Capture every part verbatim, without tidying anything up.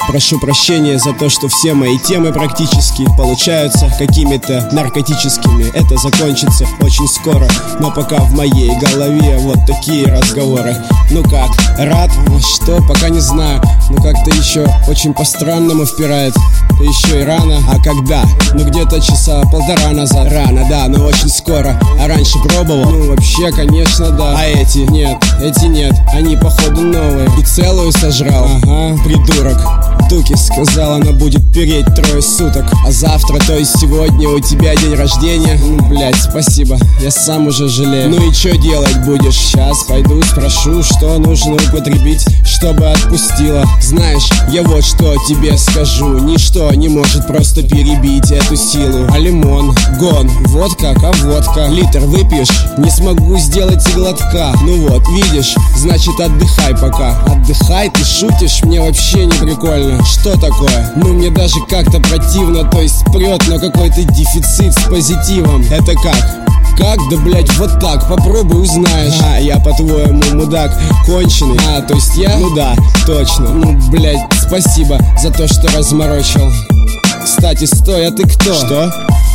Прошу прощения за то, что все мои темы практически получаются какими-то наркотическими. Это закончится очень скоро, но пока в моей голове вот такие разговоры. Ну как, рад? Что? Пока не знаю. Ну как-то еще очень по-странному впирает. Еще и рано. А когда? Ну где-то часа полтора назад. Рано, да, но очень скоро. А раньше пробовал? Ну вообще, конечно, да. А эти? Нет, эти нет. Они походу новые. И целую сожрал. Ага, придурок. Дуки сказал, она будет переть трое суток. А завтра, то есть сегодня, у тебя день рождения. Ну, блять, спасибо, я сам уже жалею. Ну и что делать будешь? Сейчас пойду спрошу, что нужно употребить, чтобы отпустила. Знаешь, я вот что тебе скажу. Ничто не может просто перебить эту силу. А лимон, гон, водка, а водка. Литр выпьешь, не смогу сделать и глотка. Ну вот, видишь, значит отдыхай пока. Отдыхай, ты шутишь? Мне вообще не прикольно. Что такое? Ну мне даже как-то противно, то есть прет, но какой-то дефицит с позитивом. Это как? Как? Да блять, вот так, попробуй узнаешь. А, я по-твоему мудак конченый. А, то есть я? Ну да, точно. Ну блять, спасибо за то, что разморочил. Кстати, стой, а ты кто? Что?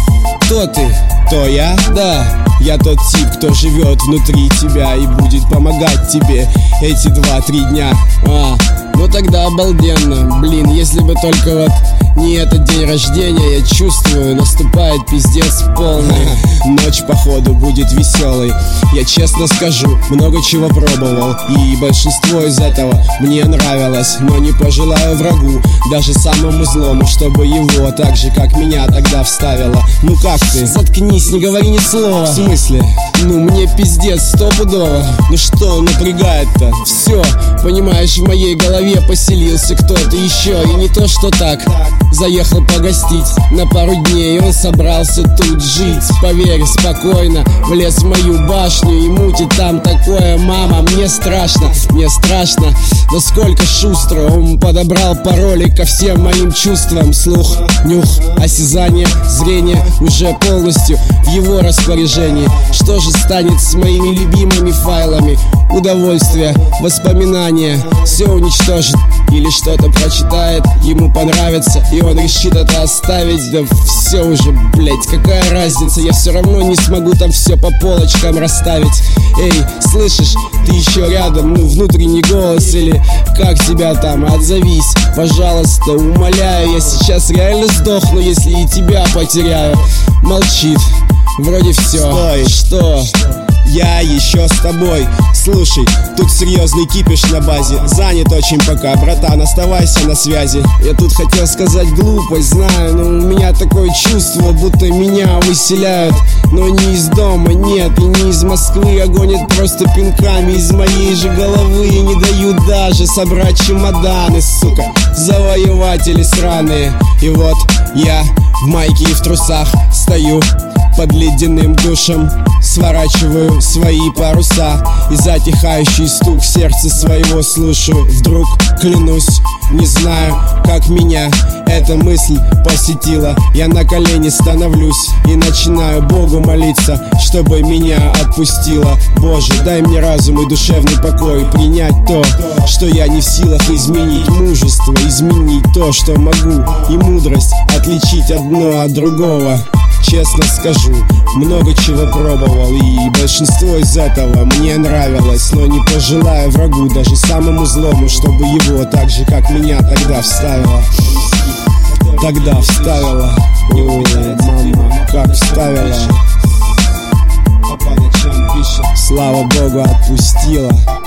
Кто ты? Кто я? Да, я тот тип, кто живет внутри тебя и будет помогать тебе эти два-три дня. А, ну тогда обалденно. Блин, если бы только вот не этот день рождения, я чувствую, наступает пиздец полный. Ночь, походу, будет веселой. Я честно скажу, много чего пробовал, и большинство из этого мне нравилось. Но не пожелаю врагу, даже самому злому, чтобы его так же, как меня тогда вставило. Ну как ты? Заткнись, не говори ни слова. В смысле? Ну мне пиздец стопудово. Ну что напрягает-то? Все, понимаешь, в моей голове поселился кто-то еще. И не то что так, заехал погостить на пару дней, он собрался тут жить. Поверь, спокойно влез в мою башню и мутит там такое. Мама, мне страшно, мне страшно. Насколько шустро он подобрал пароли ко всем моим чувствам. Слух, нюх, осязание, зрение уже полностью в его распоряжении. Что же станет с моими любимыми файлами? Удовольствие, воспоминания, все уничтожит или что-то прочитает, ему понравится, и он решит это оставить. Да все уже, блять, какая разница, я все равно не смогу там все по полочкам расставить. Эй, слышишь, ты еще рядом, ну внутренний голос или как тебя там, отзовись, пожалуйста, умоляю. Я сейчас реально сдохну, если и тебя потеряю. Молчит, вроде все. Стой. Что? Я еще с тобой. Слушай, тут серьезный кипиш на базе. Занят очень пока, братан, оставайся на связи. Я тут хотел сказать глупость, знаю, но у меня такое чувство, будто меня выселяют. Но не из дома, нет, и не из Москвы, а гонят просто пинками из моей же головы. И не дают даже собрать чемоданы, сука, завоеватели сраные. И вот я в майке и в трусах стою под ледяным душем, сворачиваю свои паруса и затихающий стук сердца своего слушаю. Вдруг, клянусь, не знаю, как меня эта мысль посетила. Я на колени становлюсь и начинаю Богу молиться, чтобы меня отпустила. Боже, дай мне разум и душевный покой, принять то, что я не в силах изменить. Мужество изменить то, что могу, и мудрость отличить одно от другого. Честно скажу, много чего пробовал, и большинство из этого мне нравилось. Но не пожелаю врагу, даже самому злому, чтобы его так же, как меня тогда вставила. Тогда вставила. О, мама, как вставила. Слава Богу, отпустила.